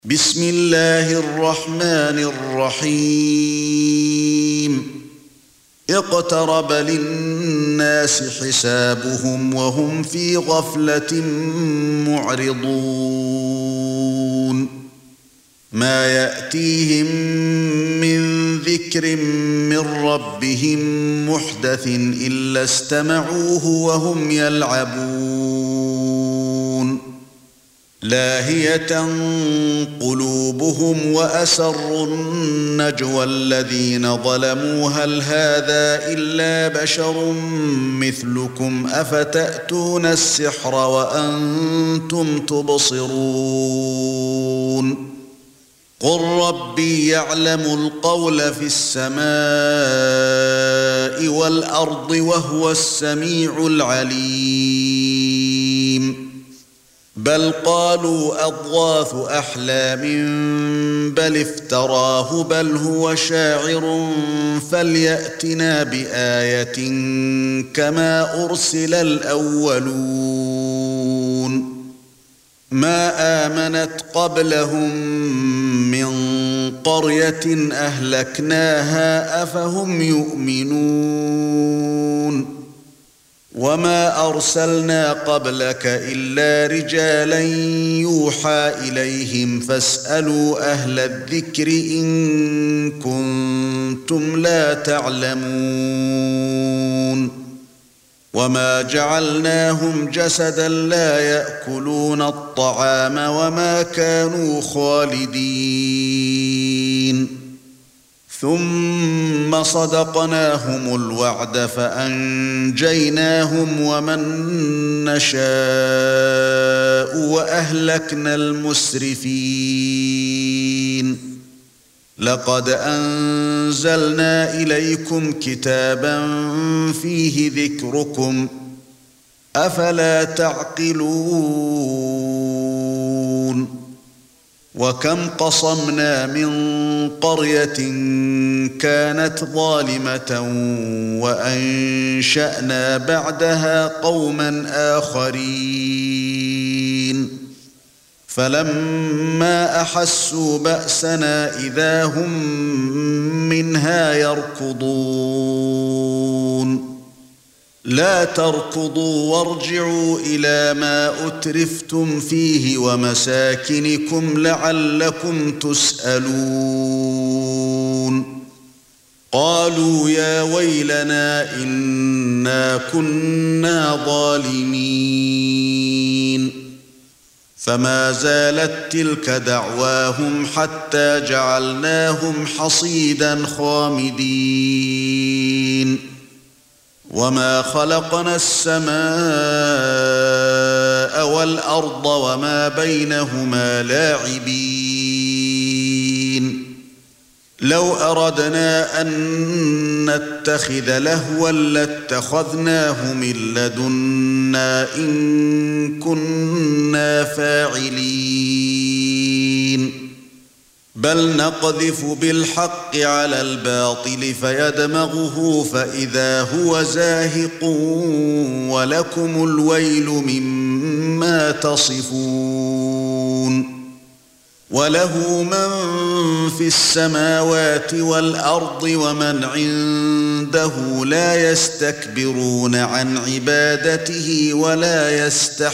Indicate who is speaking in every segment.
Speaker 1: بسم الله الرحمن الرحيم اقترب للناس حسابهم وهم في غفلة معرضون ما يأتيهم من ذكر من ربهم محدث إلا استمعوه وهم يلعبون لاهية قلوبهم وأسروا النجوى الذين ظلموا هل هذا إلا بشر مثلكم أفتأتون السحر وأنتم تبصرون قل ربي يعلم القول في السماء والأرض وهو السميع العليم بل قالوا أضغاث أحلام بل افتراه بل هو شاعر فليأتنا بآية كما أرسل الأولون ما آمنت قبلهم من قرية أهلكناها أفهم يؤمنون وما أرسلنا قبلك إلا رجالا يوحى إليهم فاسألوا أهل الذكر إن كنتم لا تعلمون وما جعلناهم جسدا لا يأكلون الطعام وما كانوا خالدين ثم صدقناهم الوعد فأنجيناهم ومن نشاء وأهلكنا المسرفين لقد أنزلنا إليكم كتابا فيه ذكركم أفلا تعقلون وكم قصمنا من قرية كانت ظالمة وأنشأنا بعدها قوما آخرين فلما أحسوا بأسنا إذا هم منها يركضون لا تركضوا وارجعوا إلى ما أترفتم فيه ومساكنكم لعلكم تسألون قالوا يا ويلنا إنا كنا ظالمين فما زالت تلك دعواهم حتى جعلناهم حصيدا خامدين وما خلقنا السماء والأرض وما بينهما لاعبين لو أردنا أن نتخذ لهوا لاتخذناه من لدنا إن كنا فاعلين بل نقذف بالحق على الباطل فيدمغه فإذا هو زاهق ولكم الويل مما تصفون وله من في السماوات والأرض ومن عنده لا يستكبرون عن عبادته ولا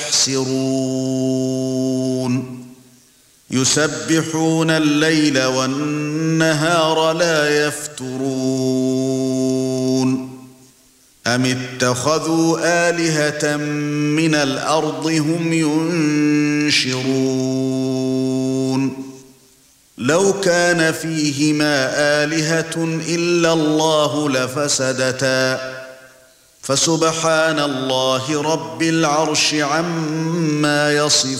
Speaker 1: يستحسرون يسبحون الليل والنهار لا يفترون أم اتخذوا آلهة من الأرض هم ينشرون لو كان فيهما آلهة إلا الله لفسدتا فسبحان الله رب العرش عما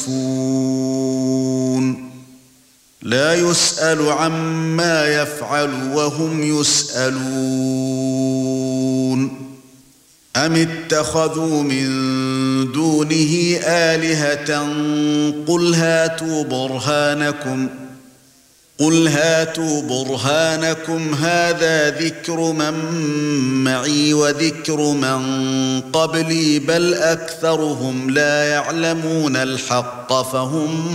Speaker 1: يصفون لا يسأل عما يفعل وهم يسألون أم اتخذوا من دونه آلهة قل هاتوا برهانكم قُلْ هَاتُوا بُرْهَانَكُمْ هَذَا ذِكْرُ مَن مَّعِي وَذِكْرُ مَن قَبْلِي بَلْ أَكْثَرُهُمْ لَا يَعْلَمُونَ الْحَقَّ فَهُمْ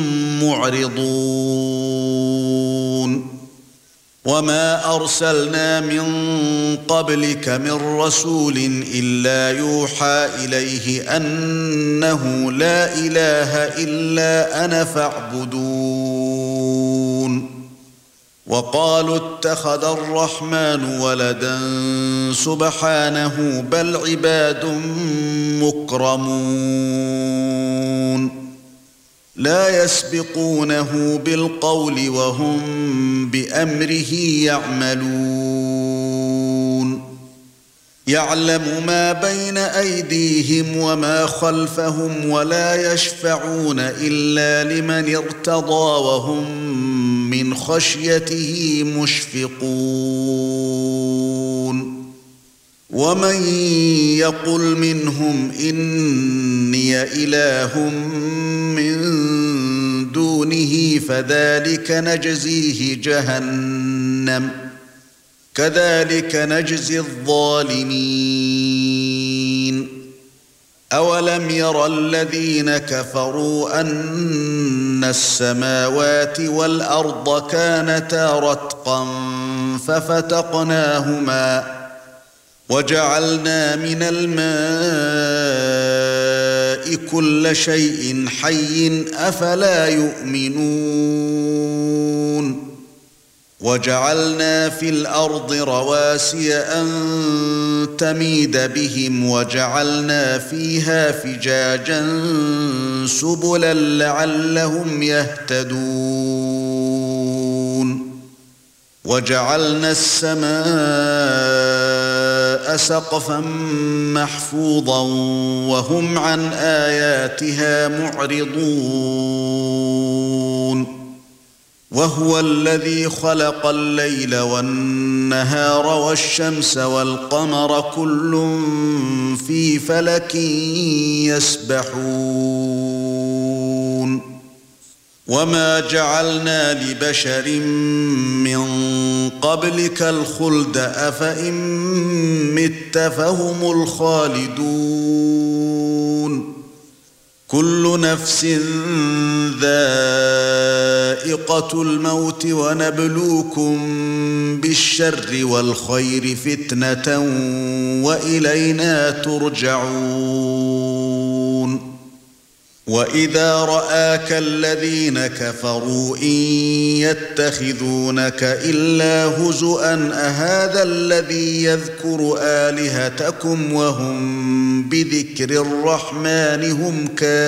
Speaker 1: مُعْرِضُونَ وَمَا أَرْسَلْنَا مِن قَبْلِكَ مِن رَّسُولٍ إِلَّا يُوحَىٰ إِلَيْهِ أَنَّهُ لَا إِلَٰهَ إِلَّا أَنَا فَاعْبُدُونِ وَقَالُوا اتَّخَذَ الرَّحْمَنُ وَلَدًا سُبْحَانَهُ بَلْ عِبَادٌ مُّكْرَمُونَ لَا يَسْبِقُونَهُ بِالْقَوْلِ وَهُمْ بِأَمْرِهِ يَعْمَلُونَ يَعْلَمُ مَا بَيْنَ أَيْدِيهِمْ وَمَا خَلْفَهُمْ وَلَا يَشْفَعُونَ إِلَّا لِمَنِ ارْتَضَىٰ وَهُمْ مِنْ خَشْيَتِهِ مُشْفِقُونَ وَمَن يَقُلْ مِنْهُمْ إِنِّي إِلَٰهٌ مِّن دُونِهِ فَذَلِكَ نَجْزِيهِ جَهَنَّمَ كَذَلِكَ نَجْزِي الظَّالِمِينَ أَوَلَمْ يَرَ الَّذِينَ كَفَرُوا أَنَّ السَّمَاوَاتِ وَالْأَرْضَ كَانَتَا رَتْقًا فَفَتَقْنَاهُمَا وَجَعَلْنَا مِنَ الْمَاءِ كُلَّ شَيْءٍ حَيٍّ أَفَلَا يُؤْمِنُونَ وَجَعَلْنَا فِي الْأَرْضِ رَوَاسِيَ أَن تَمِيدَ بِهِمْ وَجَعَلْنَا فِيهَا فِجَاجًا سُبُلًا لَّعَلَّهُمْ يَهْتَدُونَ وَجَعَلْنَا السَّمَاءَ سَقْفًا مَّحْفُوظًا وَهُمْ عَنْ آيَاتِهَا مُعْرِضُونَ وَهُوَ الَّذِي خَلَقَ اللَّيْلَ وَالنَّهَارَ وَالشَّمْسَ وَالْقَمَرَ كُلٌّ فِي فَلَكٍ يَسْبَحُونَ وَمَا جَعَلْنَا لِبَشَرٍ مِّن قَبْلِكَ الْخُلْدَ أَفَإِن مِّتَّ فَهُمُ الْخَالِدُونَ كُلُّ نَفْسٍ ذَائِقَةُ الْمَوْتِ وَنَبْلُوكُم بِالشَّرِّ وَالْخَيْرِ فِتْنَةً وَإِلَيْنَا تُرْجَعُونَ وَإِذَا رَآكَ الَّذِينَ كَفَرُوا إِن يَتَّخِذُونَكَ إِلَّا هُزُوًا أَهَٰذَا الَّذِي يَذْكُرُ آلِهَتَكُمْ وَهُمْ بِذِكْرِ الرَّحْمَنِ هُمْ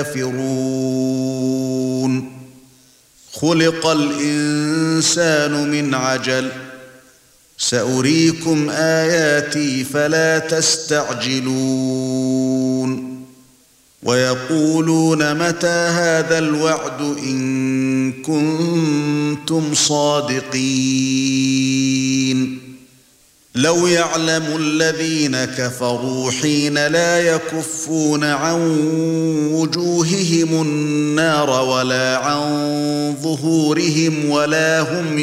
Speaker 1: كَافِرُونَ خُلِقَ الْإِنسَانُ مِنْ عَجَلٍ سَأُرِيكُمْ آيَاتِي فَلَا تَسْتَعْجِلُونَ وَيَقُولُونَ مَتَى هَذَا الْوَعْدُ إِن كُنتُمْ صَادِقِينَ لَوْ يَعْلَمُ الَّذِينَ كَفَرُوا حِينَ لَا يَكُفُّونَ عَن وُجُوهِهِمُ النَّارَ وَلَا عَن ظُهُورِهِمْ وَلَا هُمْ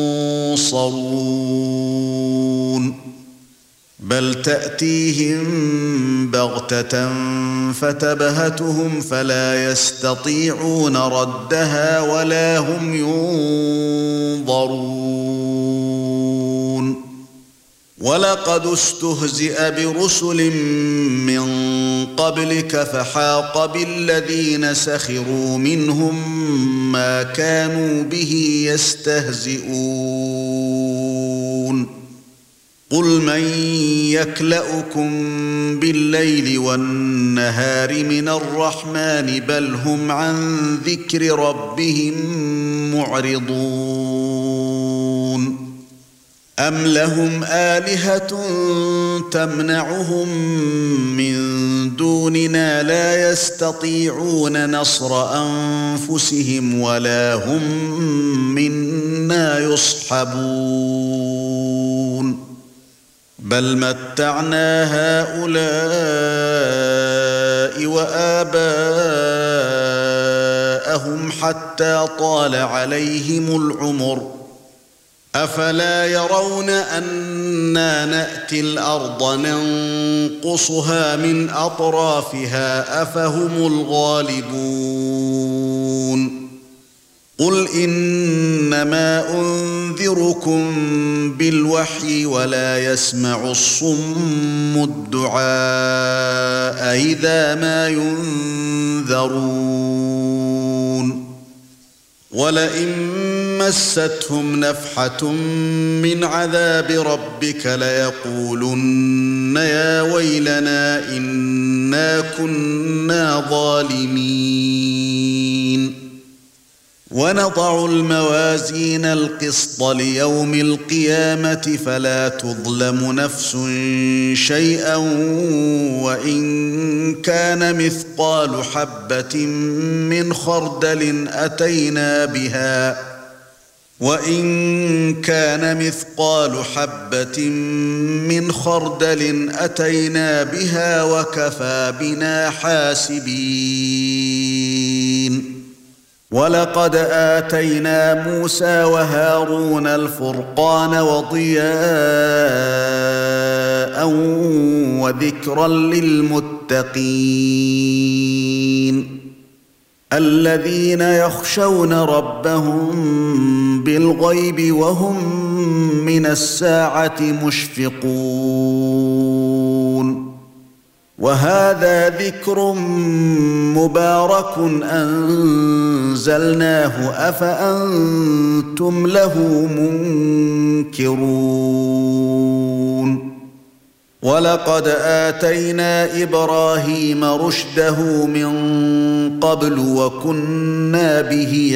Speaker 1: يُنصَرُونَ بَلْ تَأْتِيهِم بَغْتَةً فَتَبْهَتُهُمْ فَلَا يَسْتَطِيعُونَ رَدَّهَا وَلَا هُمْ يُنظَرُونَ وَلَقَدِ اسْتُهْزِئَ بِرُسُلٍ مِّن قَبْلِكَ فَحَاقَ بِالَّذِينَ سَخِرُوا مِنْهُم مَّا كَانُوا بِهِ يَسْتَهْزِئُونَ قُلْ مَن يَكْلَؤُكُم بِاللَّيْلِ وَالنَّهَارِ مِنَ الرَّحْمَنِ بَلْ هُمْ عَن ذِكْرِ رَبِّهِم مُّعْرِضُونَ أَمْ لَهُمْ آلِهَةٌ تَمْنَعُهُم مِّن دُونِنَا لَا يَسْتَطِيعُونَ نَصْرَ أَنفُسِهِمْ وَلَا هُم مِّنَّا يُصْحَبُونَ بَلْ مَتَّعْنَا هَؤُلَاءِ وَآبَاءَهُمْ حَتَّى طَالَ عَلَيْهِمُ الْعُمُرُ أفلا يرون أنا نأتي الأرض ننقصها من أطرافها أفهم الغالبون قل إنما أنذركم بالوحي ولا يسمع الصم الدعاء إذا ما ينذرون ولئن مستهم نفحة من عذاب ربك ليقولن يا ويلنا إنا كنا ظالمين ونضع الموازين القسط ليوم القيامة فلا تظلم نفس شيئا وإن كان مثقال حبة من خردل أتينا بها وَإِن كَانَ مِثْقَالُ حَبَّةٍ مِّنْ خَرْدَلٍ أَتَيْنَا بِهَا وَكَفَى بِنَا حَاسِبِينَ وَلَقَدْ آتَيْنَا مُوسَى وَهَارُونَ الْفُرْقَانَ وَضِيَاءً وَذِكْرًا لِلْمُتَّقِينَ الذين يخشون ربهم بالغيب وهم من الساعة مشفقون وهذا ذكر مبارك أنزلناه أفأنتم له منكرون ولقد آتينا إبراهيم رشده من قبل وكنا به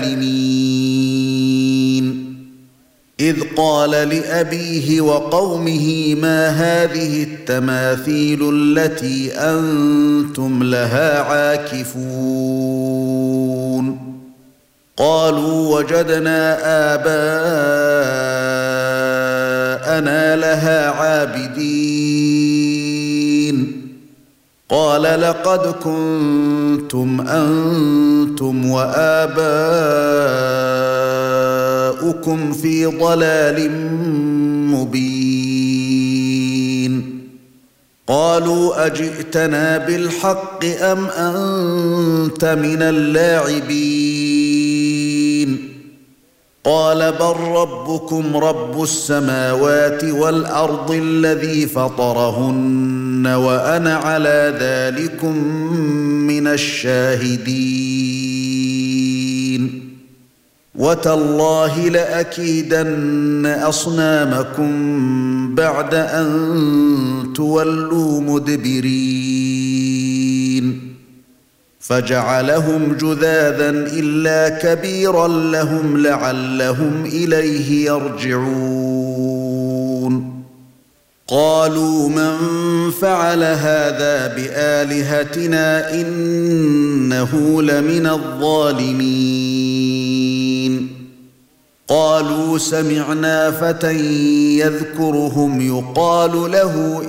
Speaker 1: عالمين إذ قال لأبيه وقومه ما هذه التماثيل التي أنتم لها عاكفون قالوا وجدنا آباءنا لها عابدين قال لقد كنتم أنتم وآباؤكم في ضلال مبين قالوا أجئتنا بالحق أم أنت من اللاعبين قال بل ربكم رب السماوات والأرض الذي فطرهن وأنا على ذلكم من الشاهدين وتالله لأكيدن أصنامكم بعد أن تولوا مدبرين فجعلهم جذاذا إلا كبيرا لهم لعلهم إليه يرجعون قالوا من فعل هذا بآلهتنا إنه لمن الظالمين قالوا سمعنا فتى يذكرهم يقال له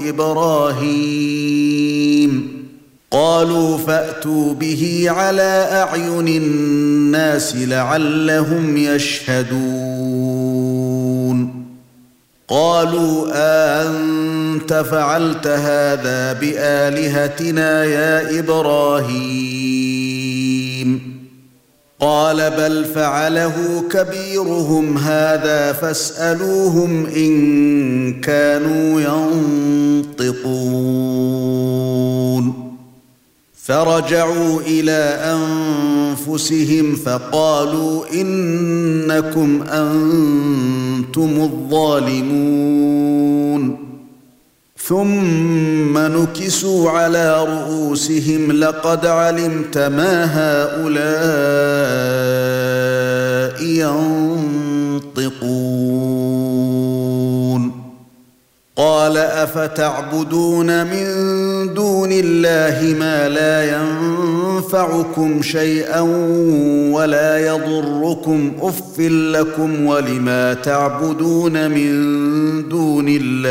Speaker 1: إبراهيم قالوا فأتوا به على أعين الناس لعلهم يشهدون قالوا أنت فعلت هذا بآلهتنا يا إبراهيم قال بل فعله كبيرهم هذا فاسألوهم إن كانوا ينطقون فرجعوا إلى أنفسهم فقالوا إنكم أنتم الظالمون ثم نكسوا على رؤوسهم لقد علمت ما هؤلاء ينطقون قال أفتعبدون من دون الله ما لا ينفعكم شيئا ولا يضركم أف لكم ولما تعبدون من دون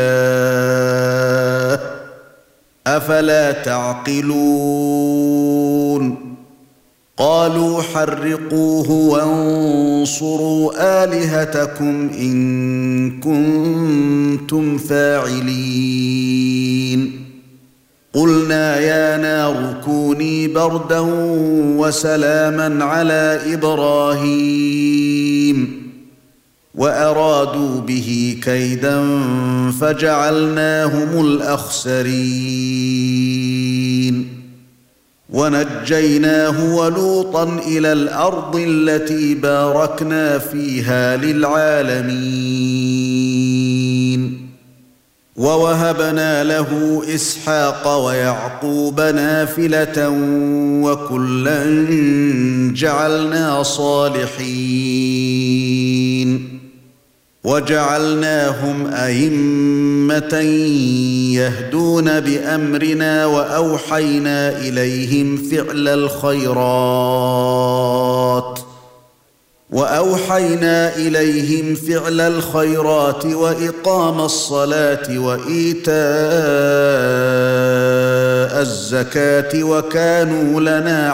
Speaker 1: الله أفلا تعقلون قالوا حرقوه وانصروا آلهتكم إن كنتم فاعلين قلنا يا نار كوني بردا وسلاما على إبراهيم وأرادوا به كيدا فجعلناهم الأخسرين ونجيناه ولوطا إلى الأرض التي باركنا فيها للعالمين ووهبنا له إسحاق ويعقوب نافلة وكلا جعلنا صالحين وجعلناهم أئمة يهدون بأمرنا وأوحينا إليهم فعل الخيرات وإقام الصلاة وإيتاء الزكاة وكانوا لنا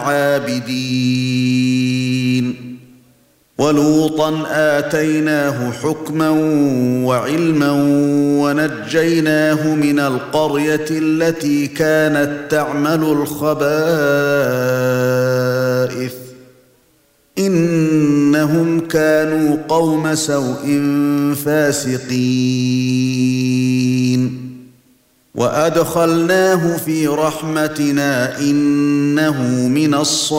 Speaker 1: عابدين ولوطا آتيناه حكما وعلما ونجيناه من القرية التي كانت تعمل الخبائث إنهم كانوا قوم سوء فاسقين وأدخلناه في رحمتنا إنه من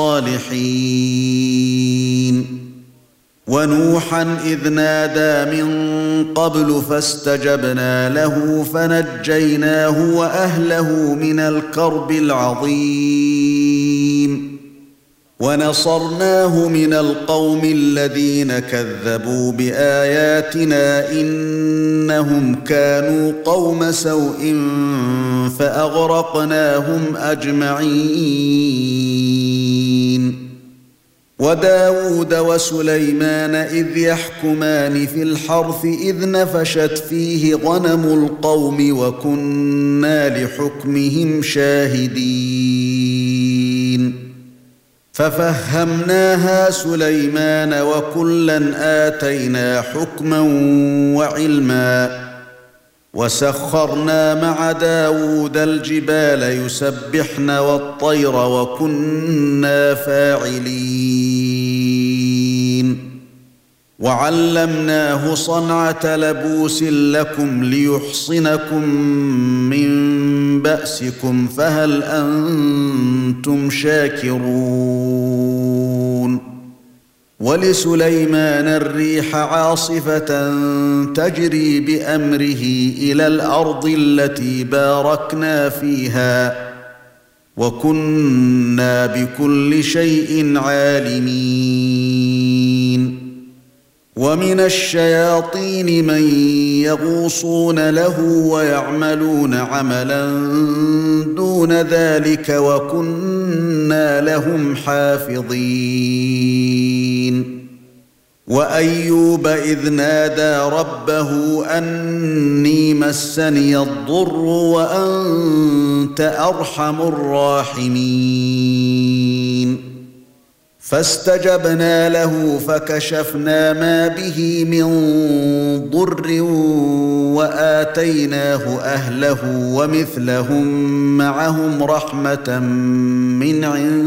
Speaker 1: الصالحين ونوحا إذ نادى من قبل فاستجبنا له فنجيناه وأهله من الكرب العظيم ونصرناه من القوم الذين كذبوا بآياتنا إنهم كانوا قوم سوء فأغرقناهم أجمعين وداود وسليمان إذ يحكمان في الحرث إذ نفشت فيه غنم القوم وكنا لحكمهم شاهدين ففهمناها سليمان وكلا آتينا حكما وعلما وسخرنا مع داود الجبال يسبحن والطير وكنا فاعلين وعلمناه صنعة لبوس لكم ليحصنكم من بأسكم فهل أنتم شاكرون ولسليمان الريح عاصفة تجري بأمره إلى الأرض التي باركنا فيها وكنا بكل شيء عالمين ومن الشياطين من يغوصون له ويعملون عملا دون ذلك وكنا لهم حافظين وأيوب إذ نادى ربه أني مسني الضر وأنت أرحم الراحمين فاستجبنا له فكشفنا ما به من ضر وآتيناه أهله ومثلهم معهم رحمة من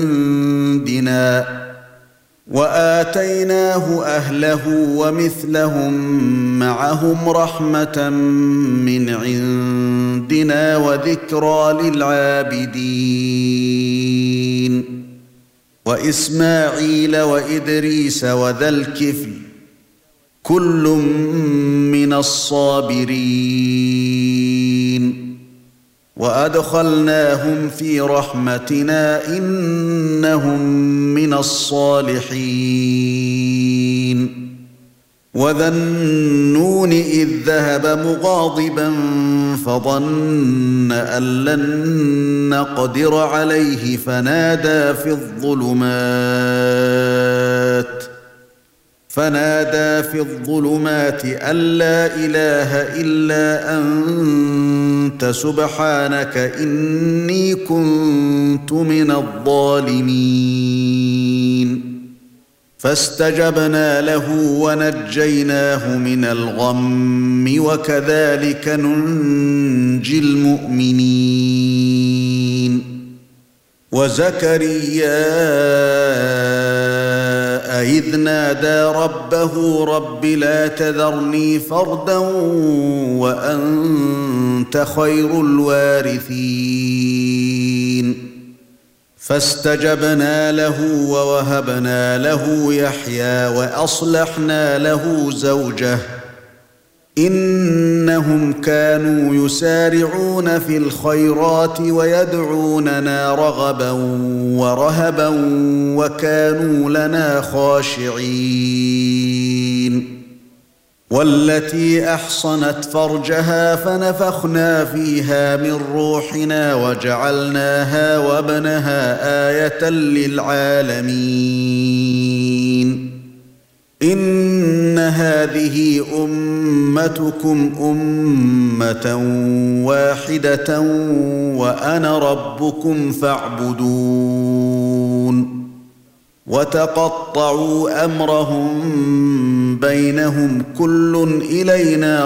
Speaker 1: عندنا وذكرى للعابدين وإسماعيل وإدريس وذا الكفل كل من الصابرين وأدخلناهم في رحمتنا إنهم من الصالحين وذا النون إذ ذهب مغاضبا فظن أن لن نقدر عليه فنادى في الظلمات أن لا إله إلا أنت سبحانك إني كنت من الظالمين فاستجبنا له ونجيناه من الغم وكذلك ننجي المؤمنين وزكريا إذ نادى ربه رب لا تذرني فردا وأنت خير الوارثين فاستجبنا له ووهبنا له يحيى وأصلحنا له زوجه إنهم كانوا يسارعون في الخيرات ويدعوننا رغبا ورهبا وكانوا لنا خاشعين والتي أحصنت فرجها فنفخنا فيها من روحنا وجعلناها وابنها آية للعالمين إن هذه أمتكم أمة واحدة وأنا ربكم فاعبدون وتقطعوا أمرهم بينهم كل إلينا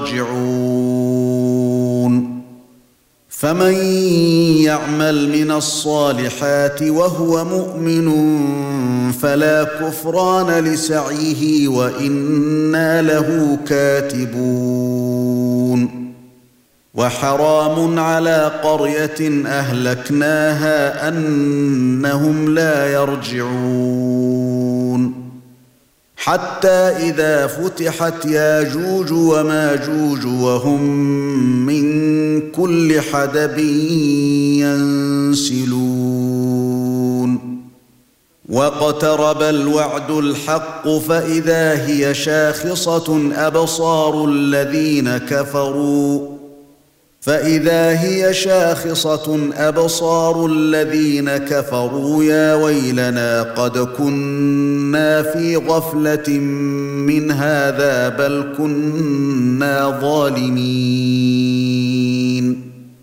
Speaker 1: راجعون فمن يعمل من الصالحات وهو مؤمن فلا كفران لسعيه وإنا له كاتبون وحرام على قرية أهلكناها أنهم لا يرجعون حتى إذا فتحت ياجوج وماجوج وهم من كل حدب ينسلون واقترب الوعد الحق فإذا هي شاخصة أبصار الذين كفروا يا ويلنا قد كنا في غفلة من هذا بل كنا ظالمين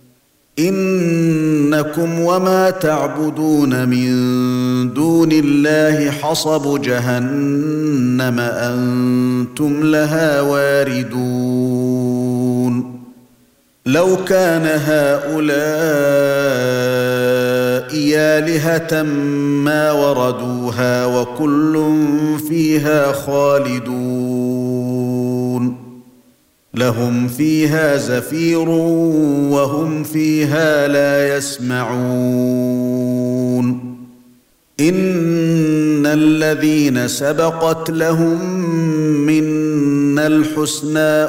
Speaker 1: إنكم وما تعبدون من دون الله حصب جهنم أنتم لها واردون لو كان هؤلاء آلهة ما وردوها وكل فيها خالدون لهم فيها زفير وهم فيها لا يسمعون إن الذين سبقت لهم منا الحسنى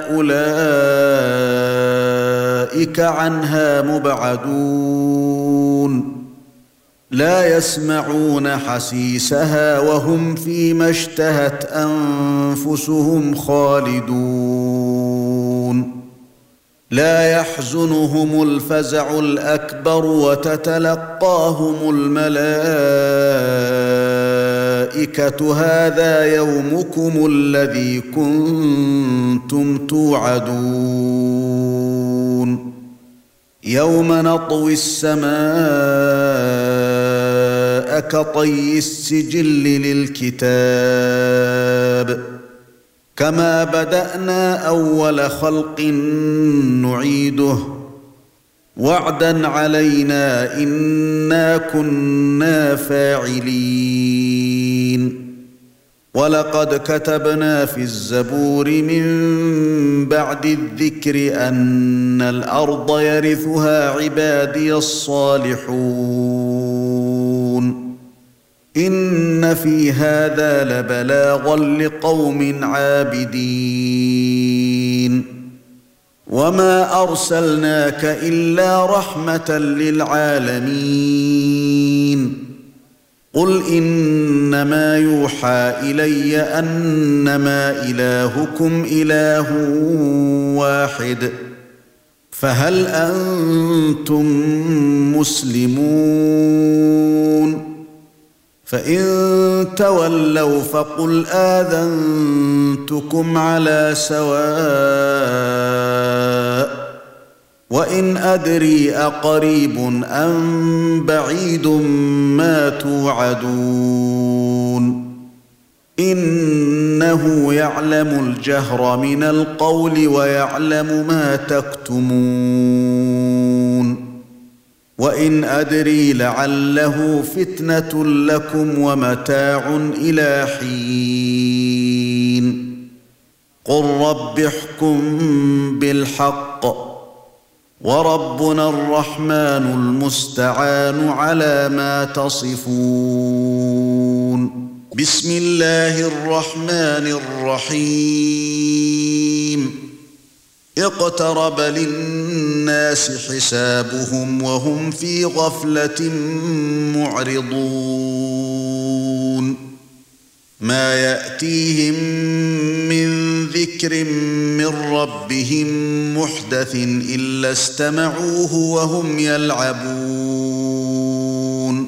Speaker 1: أولئك عنها مبعدون لا يسمعون حسيسها وهم فيما اشتهت أنفسهم خالدون لا يحزنهم الفزع الأكبر وتتلقاهم الملائكة هذا يومكم الذي كنتم توعدون يوم نطوي السماء كطي السجل للكتاب كما بدأنا أول خلق نعيده وعدا علينا إنا كنا فاعلين ولقد كتبنا في الزبور من بعد الذكر أن الأرض يرثها عبادي الصالحون إن في هذا لبلاغا لقوم عابدين وما أرسلناك إلا رحمة للعالمين قل إنما يوحى إلي أنما إلهكم إله واحد فهل أنتم مسلمون فإن تولوا فقل آذنتكم على سواء وإن أدري أقريب أم بعيد ما توعدون إنه يعلم الجهر من القول ويعلم ما تكتمون وإن أدري لعله فتنة لكم ومتاع إلى حين قل رب احكم بالحق وربنا الرحمن المستعان على ما تصفون بسم الله الرحمن الرحيم اقترب للناس حسابهم وهم في غفلة معرضون ما يأتيهم من ذكر من ربهم محدث إلا استمعوه وهم يلعبون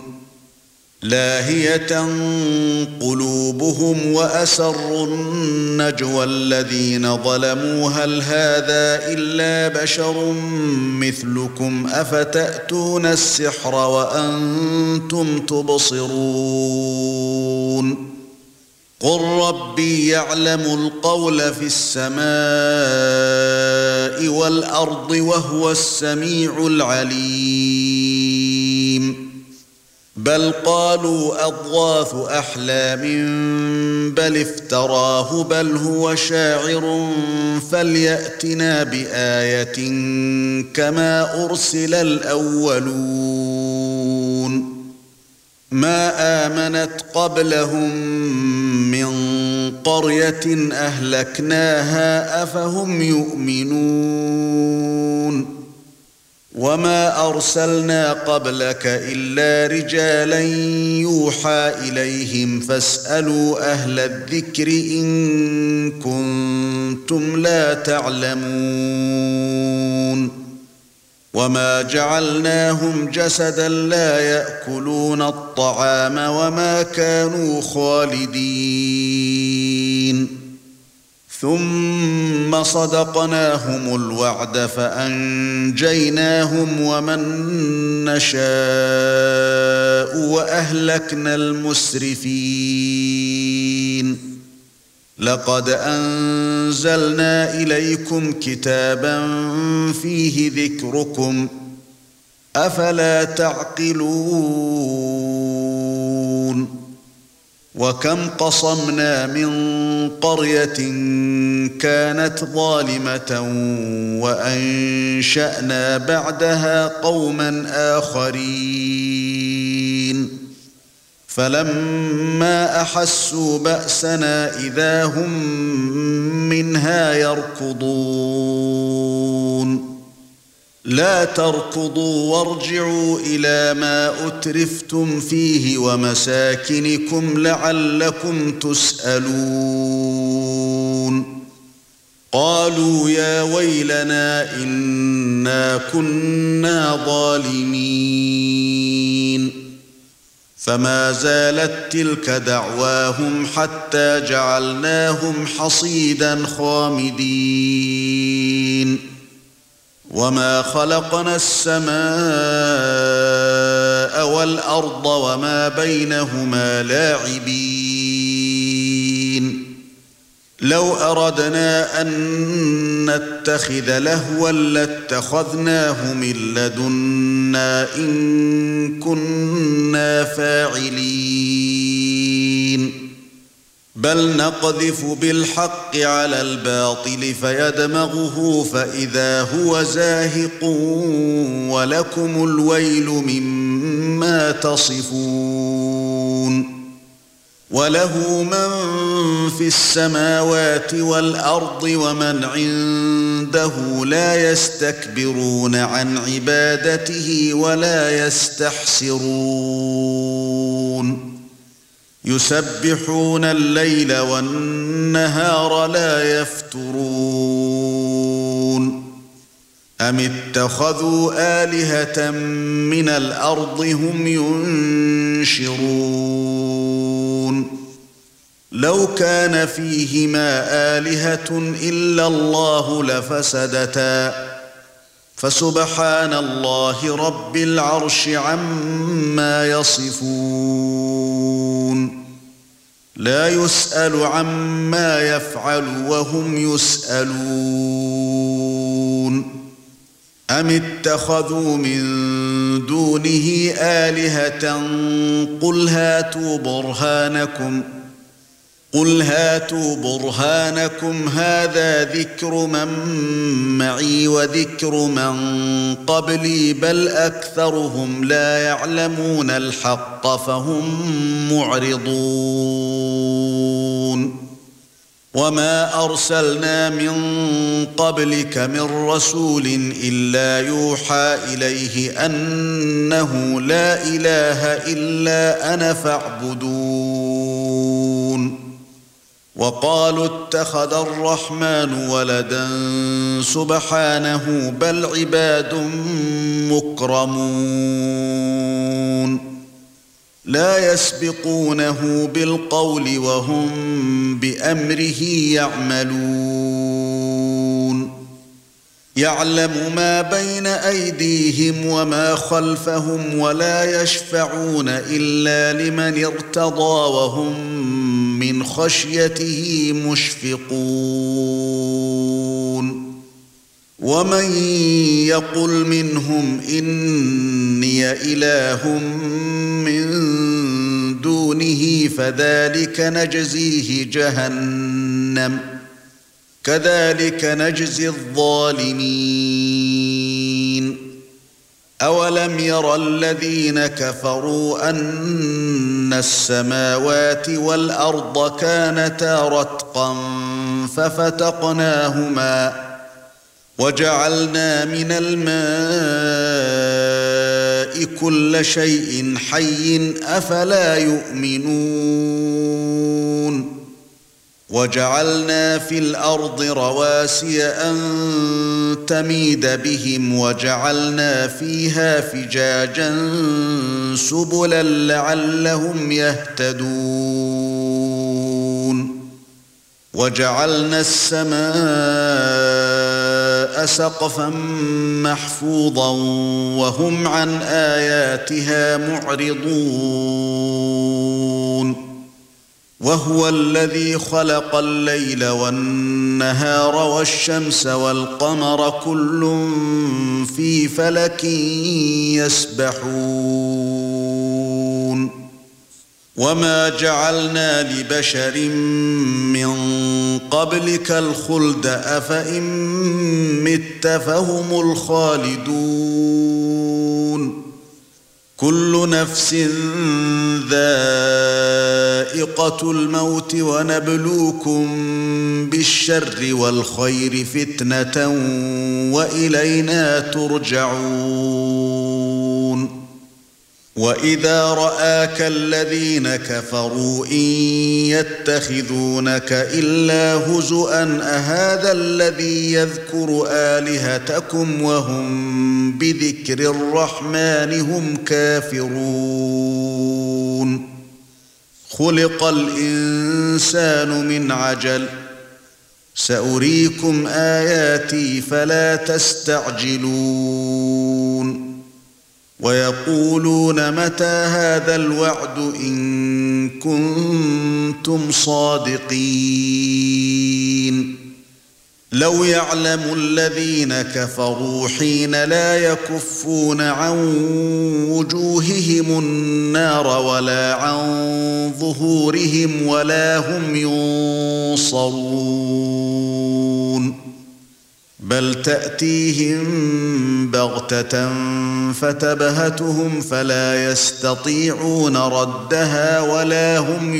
Speaker 1: لاهية قلوبهم وأسروا النجوى الذين ظلموا هل هذا إلا بشر مثلكم أفتأتون السحر وأنتم تبصرون قل ربي يعلم القول في السماء والأرض وهو السميع العليم بل قالوا أضغاث أحلام بل افتراه بل هو شاعر فليأتنا بآية كما أرسل الأولون ما آمنت قبلهم من قرية أهلكناها أفهم يؤمنون وما أرسلنا قبلك إلا رجالا يوحى إليهم فاسألوا أهل الذكر إن كنتم لا تعلمون وما جعلناهم جسدا لا يأكلون الطعام وما كانوا خالدين ثم صدقناهم الوعد فأنجيناهم ومن نشاء وأهلكنا المسرفين لقد أنزلنا إليكم كتابا فيه ذكركم أفلا تعقلون وكم قصمنا من قرية كانت ظالمة وأنشأنا بعدها قوما آخرين فلما أحسوا بأسنا إذا هم منها يركضون لا تركضوا وارجعوا إلى ما أترفتم فيه ومساكنكم لعلكم تسألون قالوا يا ويلنا إنا كنا ظالمين فما زالت تلك دعواهم حتى جعلناهم حصيدا خامدين وما خلقنا السماء والأرض وما بينهما لاعبين لو أردنا أن نتخذ لهوا لاتخذناه من لدنا إن كنا فاعلين بل نقذف بالحق على الباطل فيدمغه فإذا هو زاهق ولكم الويل مما تصفون وله من في السماوات والأرض ومن عنده لا يستكبرون عن عبادته ولا يستحسرون يسبحون الليل والنهار لا يفترون أم اتخذوا آلهة من الأرض هم ينشرون لو كان فيهما آلهة إلا الله لفسدتا فسبحان الله رب العرش عما يصفون لا يسأل عما يفعل وهم يسألون أم اتخذوا من دونه آلهة قل هاتوا برهانكم هذا ذكر من معي وذكر من قبلي بل أكثرهم لا يعلمون الحق فهم معرضون وما أرسلنا من قبلك من رسول إلا يوحى إليه أنه لا إله إلا أنا فاعبدون وقالوا اتخذ الرحمن ولدا سبحانه بل عباد مكرمون لا يسبقونه بالقول وهم بأمره يعملون يعلم ما بين أيديهم وما خلفهم ولا يشفعون إلا لمن ارتضى وهم من خشيته مشفقون ومن يقل منهم إني إله من دونه فذلك نجزيه جهنم كذلك نجزي الظالمين أولم ير الذين كفروا أن السماوات والأرض كانتا رتقا ففتقناهما وجعلنا من الماء كل شيء حي أفلا يؤمنون وجعلنا في الأرض رواسي أن تميد بهم وجعلنا فيها فجاجا سبلا لعلهم يهتدون وجعلنا السماء سقفا محفوظا وهم عن آياتها معرضون وهو الذي خلق الليل والنهار والشمس والقمر كل في فلك يسبحون وما جعلنا لبشر من قبلك الخلد أفإن مت فهم الخالدون كل نفس ذائقة الموت ونبلوكم بالشر والخير فتنة وإلينا ترجعون وإذا رآك الذين كفروا إن يتخذونك إلا هزؤا أهذا الذي يذكر آلهتكم وهم بذكر الرحمن هم كافرون خلق الإنسان من عجل سأريكم آياتي فلا تستعجلون ويقولون متى هذا الوعد إن كنتم صادقين لو يعلم الذين كفروا حين لا يكفون عن وجوههم النار ولا عن ظهورهم ولا هم ينصرون بل تأتيهم بغتة فتبهتهم فلا يستطيعون ردها ولا هم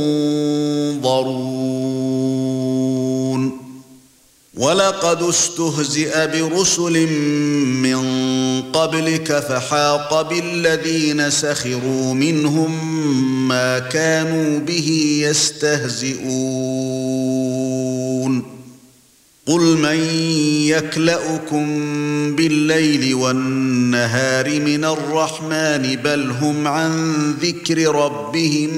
Speaker 1: ينظرون ولقد استهزئ برسل من قبلك فحاق بالذين سخروا منهم ما كانوا به يستهزئون قُلْ مَن يَكْلَؤُكُم بِاللَّيْلِ وَالنَّهَارِ مِنَ الرَّحْمَنِ بَلْ هُمْ عَن ذِكْرِ رَبِّهِم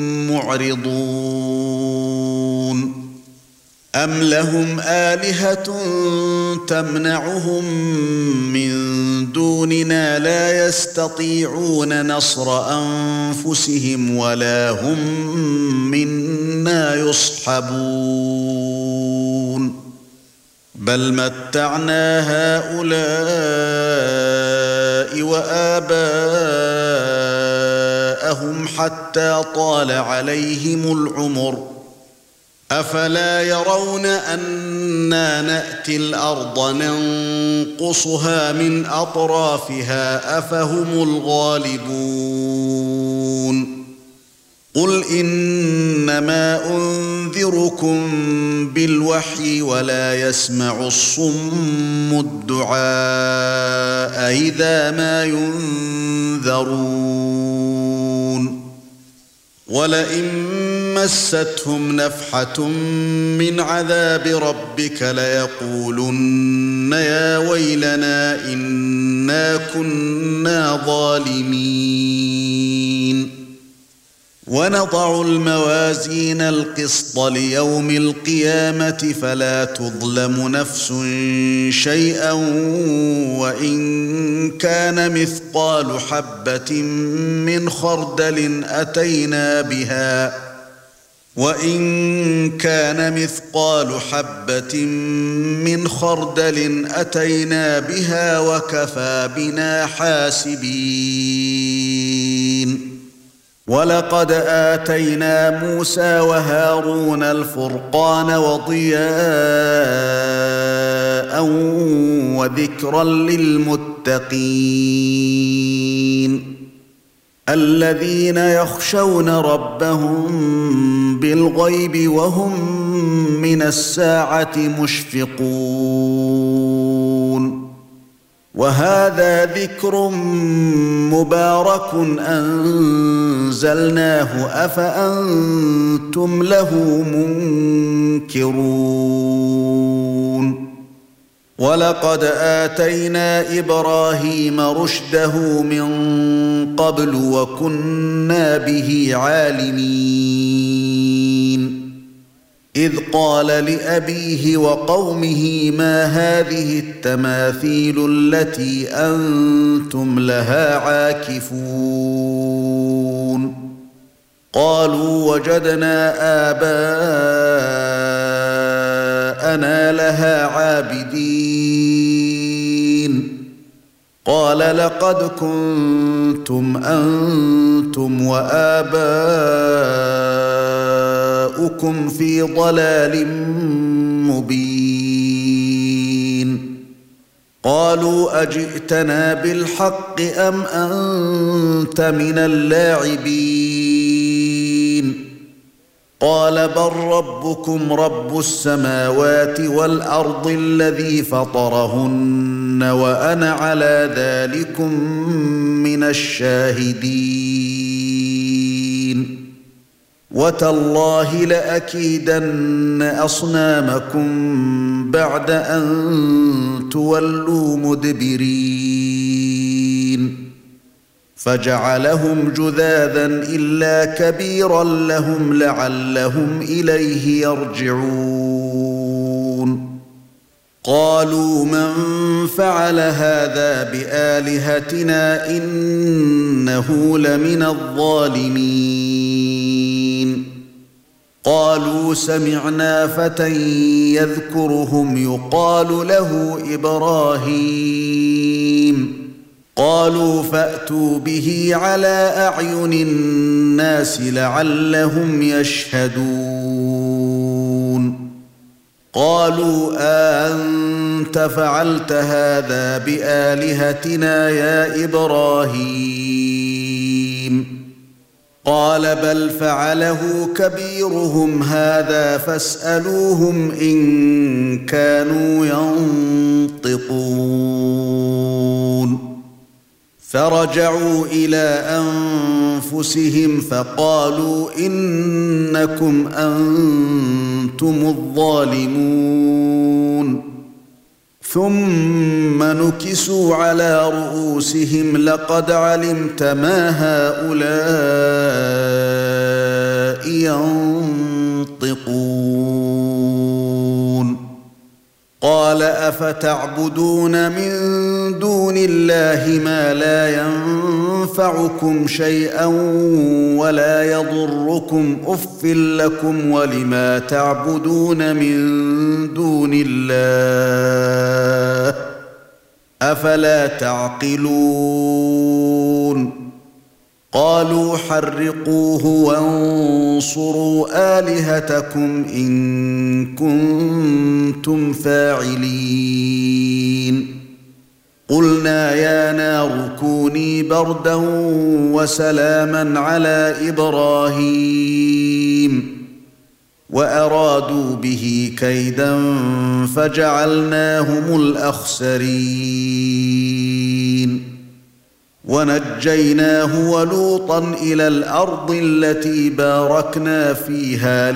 Speaker 1: مُّعْرِضُونَ أَمْ لَهُمْ آلِهَةٌ تَمْنَعُهُم مِّن دُونِنَا لَا يَسْتَطِيعُونَ نَصْرَ أَنفُسِهِمْ وَلَا هُم مِّنَّا يُصْحَبُونَ بَلْ مَتَّعْنَا هَؤُلَاءِ وَآبَاءَهُمْ حَتَّى طَالَ عَلَيْهِمُ الْعُمُرُ أَفَلَا يَرَوْنَ أَنَّا نَأْتِي الْأَرْضَ نَنقُصُهَا مِنْ أَطْرَافِهَا أَفَهُمُ الْغَالِبُونَ قُلْ إِنَّمَا أُنذِرُكُم بِالْوَحْيِ وَلَا يَسْمَعُ الصُّمُّ الدُّعَاءَ إِذَا مَا يُنذَرُونَ وَلَئِن مَّسَّتْهُمْ نَفْحَةٌ مِّنْ عَذَابِ رَبِّكَ لَيَقُولُنَّ يَا وَيْلَنَا إِنَّا كُنَّا ظَالِمِينَ وَنَضَعُ الْمَوَازِينَ الْقِسْطَ لِيَوْمِ الْقِيَامَةِ فَلَا تُظْلَمُ نَفْسٌ شَيْئًا وَإِن كَانَ مِثْقَالُ حَبَّةٍ مِّنْ خَرْدَلٍ أَتَيْنَا بِهَا وَإِن كَانَ مِثْقَالُ حَبَّةٍ مِّنْ خَرْدَلٍ أَتَيْنَا بِهَا وَكَفَى بِنَا حَاسِبِينَ وَلَقَدْ آتَيْنَا مُوسَى وَهَارُونَ الْفُرْقَانَ وَضِيَاءً وَذِكْرًا لِلْمُتَّقِينَ الَّذِينَ يَخْشَوْنَ رَبَّهُم بِالْغَيْبِ وَهُم مِّنَ السَّاعَةِ مُشْفِقُونَ وَهَذَا ذِكْرٌ مُبَارَكٌ أَنزَلْنَاهُ أَفَأَنتُمْ لَهُ مُنكِرُونَ وَلَقَدْ آتَيْنَا إِبْرَاهِيمَ رُشْدَهُ مِن قَبْلُ وَكُنَّا بِهِ عَالِمِينَ إِذْ قَالَ لِأَبِيهِ وَقَوْمِهِ مَا هَذِهِ التَّمَاثِيلُ الَّتِي أَنتُمْ لَهَا عَاكِفُونَ قَالُوا وَجَدْنَا آبَاءَنَا لَهَا عَابِدِينَ قَالَ لَقَدْ كُنتُمْ أَنتُمْ وَآبَاؤُكُمْ فِي ضَلَالٍ مُبِينٍ قَالُوا أَجِئْتَنَا بِالْحَقِّ أَمْ أَنْتَ مِنَ اللَّاعِبِينَ قَالَ بَلْ رَبُّكُمْ رَبُّ السَّمَاوَاتِ وَالْأَرْضِ الَّذِي فَطَرَهُنَّ وَأَنَا عَلَى ذَلِكُمْ مِنَ الشَّاهِدِينَ وَتَاللَّهِ لَأَكِيدَنَّ أَصْنَامَكُمْ بَعْدَ أَن تُوَلُّوا مُدْبِرِينَ فَجَعَلَهُمْ جُذَاذًا إِلَّا كَبِيرًا لَهُمْ لَعَلَّهُمْ إِلَيْهِ يَرْجِعُونَ قَالُوا مَنْ فَعَلَ هَذَا بِآلِهَتِنَا إِنَّهُ لَمِنَ الظَّالِمِينَ قَالُوا سَمِعْنَا فَتًى يَذْكُرُهُمْ يُقَالُ لَهُ إِبْرَاهِيمُ قَالُوا فَأْتُوا بِهِ عَلَى أَعْيُنِ النَّاسِ لَعَلَّهُمْ يَشْهَدُونَ قَالُوا أَأَنتَ فَعَلْتَ هَذَا بِآلِهَتِنَا يَا إِبْرَاهِيمُ قَالَ بَلْ فَعَلَهُ كَبِيرُهُمْ هَذَا فَاسْأَلُوهُمْ إِن كَانُوا يَنطِقُونَ فرجعوا إلى أنفسهم فقالوا إنكم أنتم الظالمون ثم نكسوا على رؤوسهم لقد علمت ما هؤلاء ينطقون قال أفتعبدون من دون الله ما لا ينفعكم شيئا ولا يضركم أف لكم ولما تعبدون من دون الله أفلا تعقلون قالوا حرقوه وانصروا آلهتكم إن كنتم فاعلين قلنا يا نار كوني بردا وسلاما على إبراهيم وأرادوا به كيدا فجعلناهم الأخسرين ونجيناه ولوطا إلى الأرض التي باركنا فيها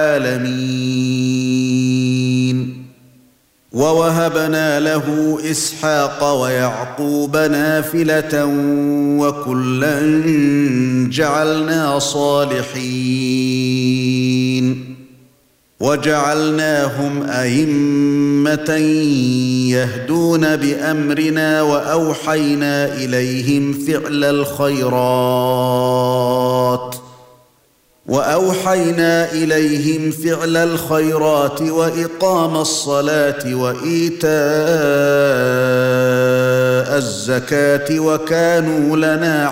Speaker 1: للعالمين ووهبنا له إسحاق ويعقوب نافلة وكلا جعلنا صالحين وجعلناهم أئمة يهدون بأمرنا وأوحينا إليهم فعل الخيرات وإقام الصلاة وإيتاء الزكاة وكانوا لنا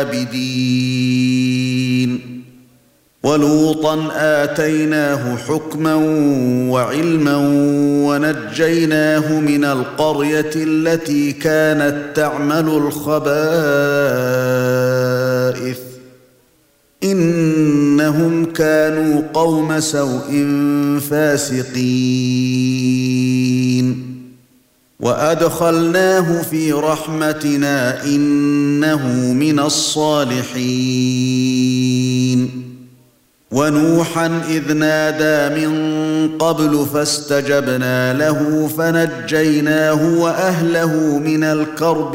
Speaker 1: عابدين ولوطا آتيناه حكما وعلما ونجيناه من القرية التي كانت تعمل الخبائث إنهم كانوا قوم سوء فاسقين وأدخلناه في رحمتنا إنه من الصالحين ونوحا إذ نادى من قبل فاستجبنا له فنجيناه وأهله من الكرب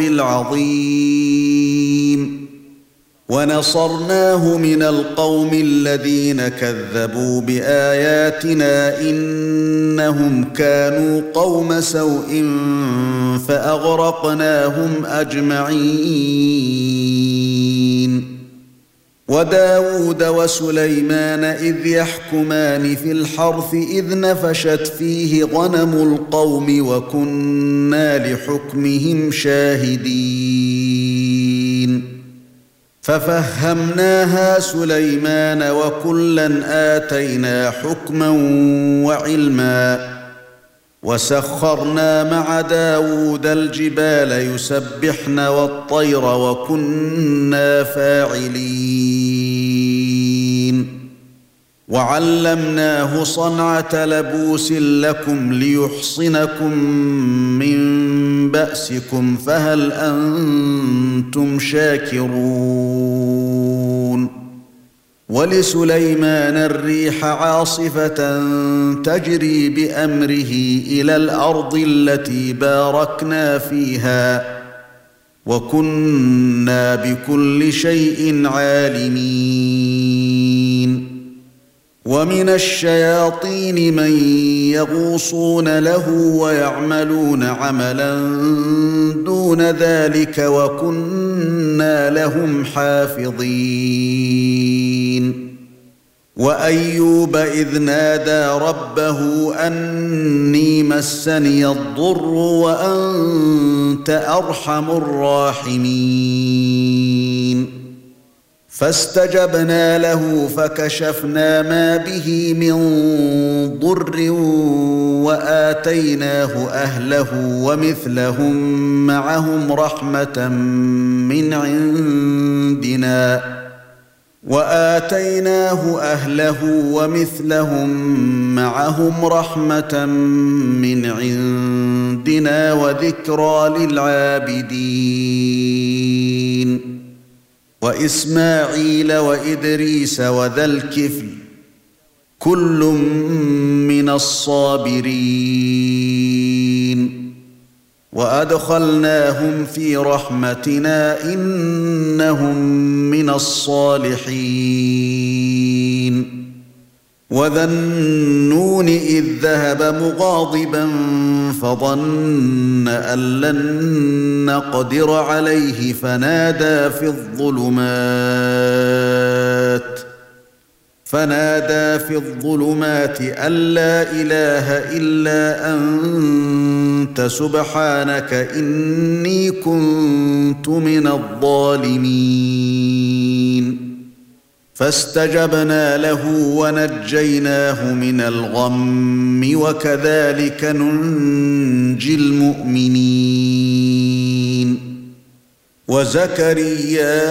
Speaker 1: العظيم ونصرناه من القوم الذين كذبوا بآياتنا إنهم كانوا قوم سوء فأغرقناهم أجمعين وداود وسليمان إذ يحكمان في الحرث إذ نفشت فيه غنم القوم وكنا لحكمهم شاهدين ففهمناها سليمان وكلا آتينا حكما وعلما وسخرنا مع داود الجبال يسبحن والطير وكنا فاعلين وعلمناه صنعة لبوس لكم ليحصنكم من بأسكم فهل أنتم شاكرون ولسليمان الريح عاصفة تجري بأمره إلى الأرض التي باركنا فيها وكنا بكل شيء عالمين ومن الشياطين من يغوصون له ويعملون عملا دون ذلك وكنا لهم حافظين وأيوب إذ نادى ربه أني مسني الضر وأنت أرحم الراحمين فاستجبنا له فكشفنا ما به من ضر وآتيناه أهله ومثلهم معهم رحمة من عندنا وذكرى للعابدين وإسماعيل وإدريس وذا الكفل كل من الصابرين وأدخلناهم في رحمتنا إنهم من الصالحين وذا النون إذ ذهب مغاضبا فظن أن لن نقدر عليه فنادى في الظلمات أن لا إله إلا أنت سبحانك إني كنت من الظالمين فاستجبنا له ونجيناه من الغم وكذلك ننجي المؤمنين وزكريا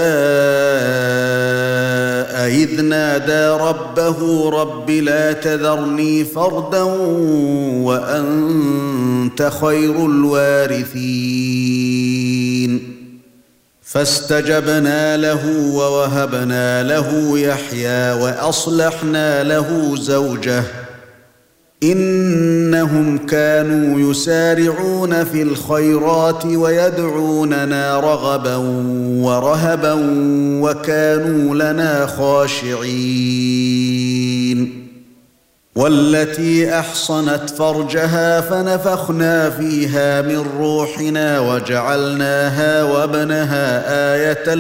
Speaker 1: إذ نادى ربه رب لا تذرني فردا وأنت خير الوارثين فاستجبنا له ووهبنا له يحيى وأصلحنا له زوجه إنهم كانوا يسارعون في الخيرات ويدعوننا رغبا ورهبا وكانوا لنا خاشعين والتي أحصنت فرجها فنفخنا فيها من روحنا وجعلناها وابنها آية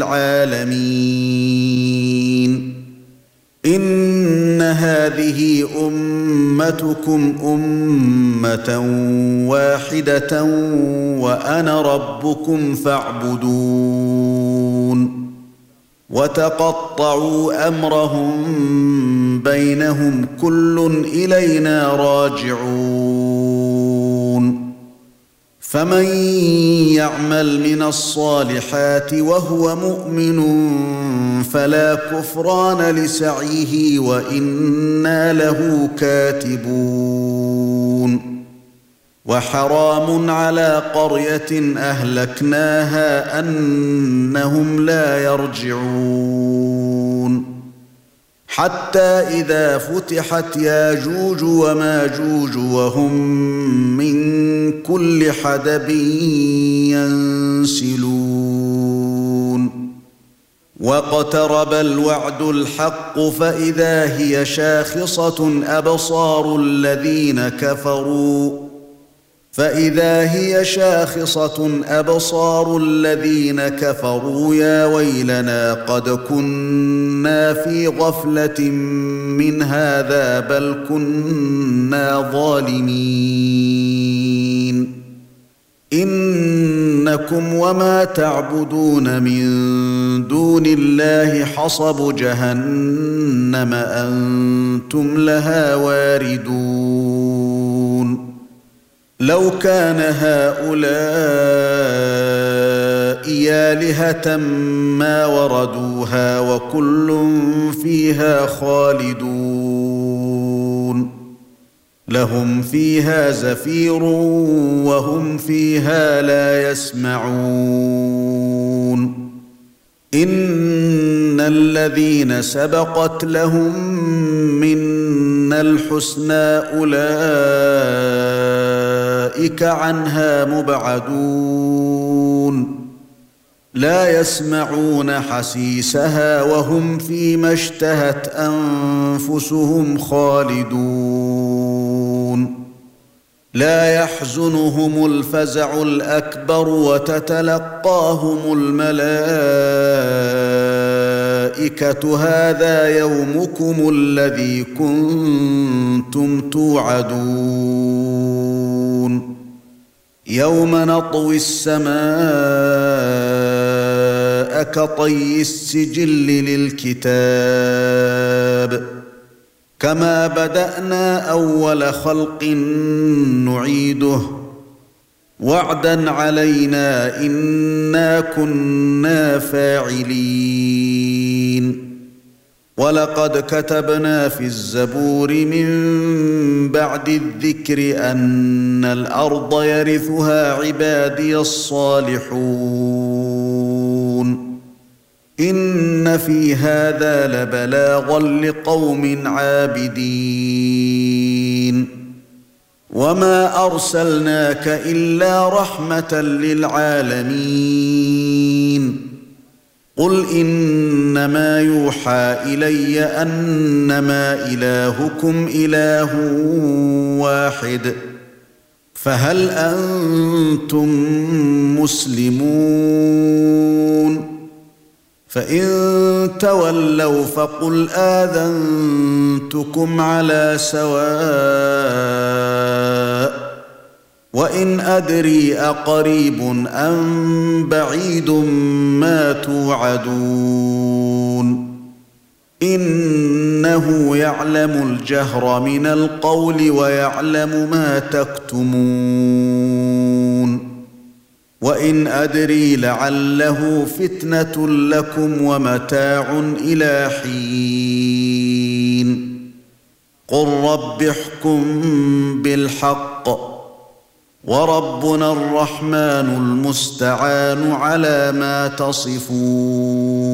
Speaker 1: للعالمين إن هذه أمتكم أمة واحدة وأنا ربكم فاعبدون وتقطعوا أمرهم بينهم كل إلينا راجعون فمن يعمل من الصالحات وهو مؤمن فلا كفران لسعيه وإنا له كاتبون وحرام على قرية أهلكناها أنهم لا يرجعون حتى إذا فتحت ياجوج وماجوج وهم من كل حدب ينسلون واقترب الوعد الحق فإذا هي شاخصة أبصار الذين كفروا يا ويلنا قد كنا في غفلة من هذا بل كنا ظالمين إنكم وما تعبدون من دون الله حصب جهنم أنتم لها واردون لو كان هؤلاء آلهة ما وردوها وكل فيها خالدون لهم فيها زفير وهم فيها لا يسمعون إن الذين سبقت لهم منا الحسنى أولئك عنها مبعدون لا يسمعون حسيسها وهم فيما اشتهت أنفسهم خالدون لا يحزنهم الفزع الأكبر وتتلقاهم الملائكة هذا يومكم الذي كنتم توعدون يوم نطوي السماء كطي السجل للكتاب كما بدأنا أول خلق نعيده وعدا علينا إنا كنا فاعلين ولقد كتبنا في الزبور من بعد الذكر أن الأرض يرثها عبادي الصالحون إن في هذا لبلاغا لقوم عابدين وما أرسلناك إلا رحمة للعالمين قل إنما يوحى إلي أنما إلهكم إله واحد فهل أنتم مسلمون فإن تولوا فقل آذنتكم على سواء وإن أدري أقريب أم بعيد ما توعدون إنه يعلم الجهر من القول ويعلم ما تكتمون وإن أدري لعله فتنة لكم ومتاع إلى حين قل رب احكم بالحق وربنا الرحمن المستعان على ما تصفون